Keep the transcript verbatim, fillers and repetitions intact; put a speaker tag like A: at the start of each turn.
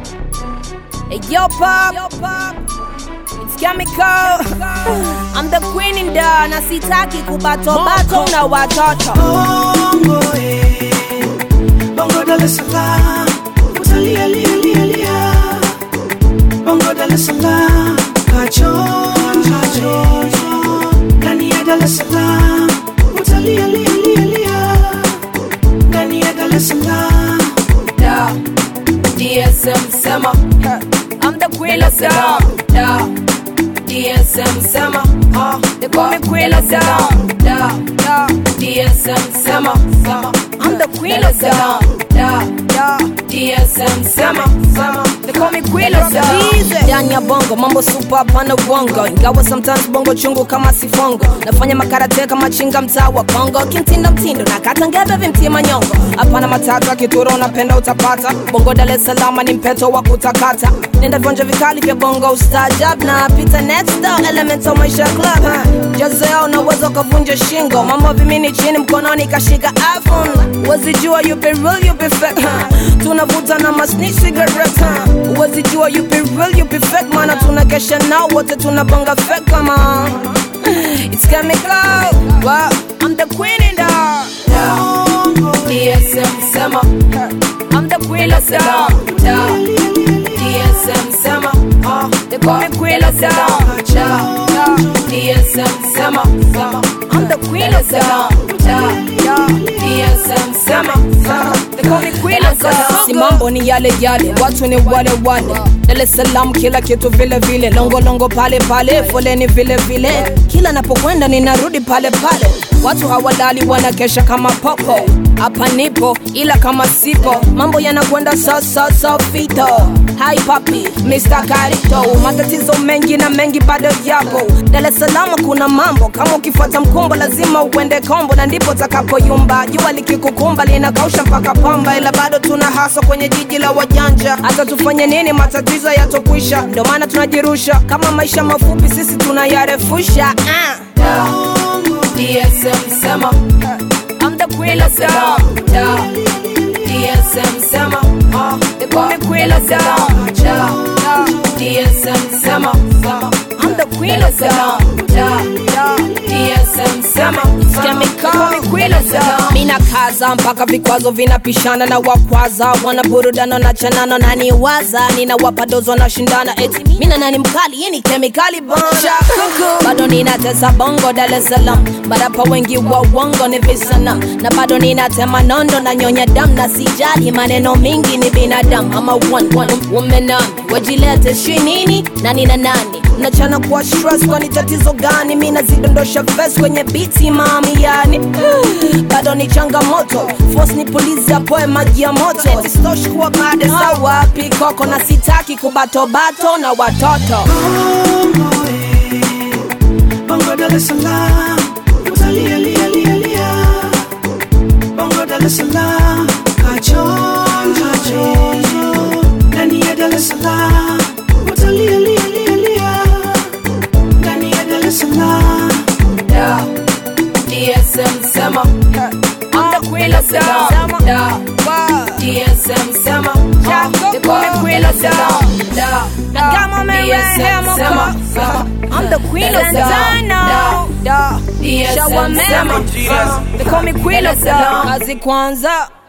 A: Hey, yo, Pop. It's chemical. I'm the queen in the na sitaki kubato bato na watoto.
B: Bongo eh, Bongo Dar es Salaam, utalia lia lia lia. Bongo Dar es Salaam, kachon kachon. Ndani ya Dar es Salaam, utalia lia lia lia. Ndani ya Dar es Salaam,
A: Da D S M Sema. I'm the queen of Salaam. Da D S M Sema. Uh, they call me queen of Salaam. Da da D S M Sema. I'm the queen of Salaam. Da da D S M Sema. They call me queen of Salaam. Ndani ya bongo mambo super pana uongo. Ingawa sometimes bongo chungu kama sifongo. Nafanya makarate kama chinga mtaa wa Kongo. Kintinda mtindo na kata ngebe vimtie manyongo. Hapana matata kituro unapenda utapata. Bongo Dar es Salaam ni mpeto wa kutakata. Nenda vionjo vikali vya bongo ustajab. Na pita next door elemental maisha club. Jazeo na uwezo kavunja shingo. Mambo vimini chini mkononi kashika iPhone. Wazijua you be real you be fake. Tunavuta na masnitch cigarette. Wazijua you be real you be fake. Mana tunakesha nao wote tunabonga fake kama. It's chemical. Wow, I'm the queen in the D S M Sema. I'm the queen of Salaam. D S M Sema. Uh, they call me queen of Salaam. D S M Sema. I'm the queen of Salaam. D S M Sema. They call me queen of Salaam. Si mambo ni yale yale, watu ni wale wale. Dar es Salaam kila kitu vile vile. Longo longo pale pale, foleni vile vile. Kila napokwenda ninarudi pale pale. Watu hawalali wanakesha kama popo. Hapa nipo ila kama sipo. Mambo yanakwenda so so so fito. Hi papi, Mister Carito. Matatizo mengi na mengi bado yapo. Dar es Salaam kuna mambo. Kama ukifuata mkumbo lazima uende kombo. Na ndipo takapoyumba. Jua likikukumba linakausha mpaka pamba. Ila bado tuna haso kwenye jiji la wajanja. Hata tufanye nini matatizo yatokwisha. Ndio maana tunajirusha. Kama maisha mafupi sisi tunayarefusha. Ah. D S M Sema. I'm the queen of Salaam. D S M Sema. Uh, they call me queen of Salaam. D S M Sema. I'm the queen of Salaam. D S M Sema. Chemical. Me queen of Salaam. Mina kaza mpaka vikwazo vinapishana na wakwaza. Wana burudana na chanano na niwaza. Nina wapadozo na shindana eti mina nani mkali yeni chemicali banda. Bado nina tesa bongo Dar es Salaam. Marapa wengi wa wongo ni visana. Na bado nina tema nondo na nyonya damu. Na sijali maneno mingi ni binadamu. I'm a one one woman nami. Wajilete shinini na nina nani. Nachana kwa stress kwa ni tatizo gani. Mina zidondosha vest kwenye biti mami yani. Bado ni changamoto. Force ni polisi apoe maji ya moto. Eti stosh kuwa bade sawa pikoko. Na sitaki kubato bato na watoto.
B: Bongo eh, Bongo Dar es Salaam, utalia lia lia lia. Bongo Dar es Salaam, kachon kachon. Ndani ya Dar es Salaam, utalia lia lia lia. Ndani ya Dar es Salaam,
A: Da D S M Sema. I'm the queen of Salaam. Da D S M Sema. They call me queen of Salaam. Da D S M Sema. I'm the queen of Salaam. Da D S M Sema. They call me queen of Salaam. Kazi kwanza.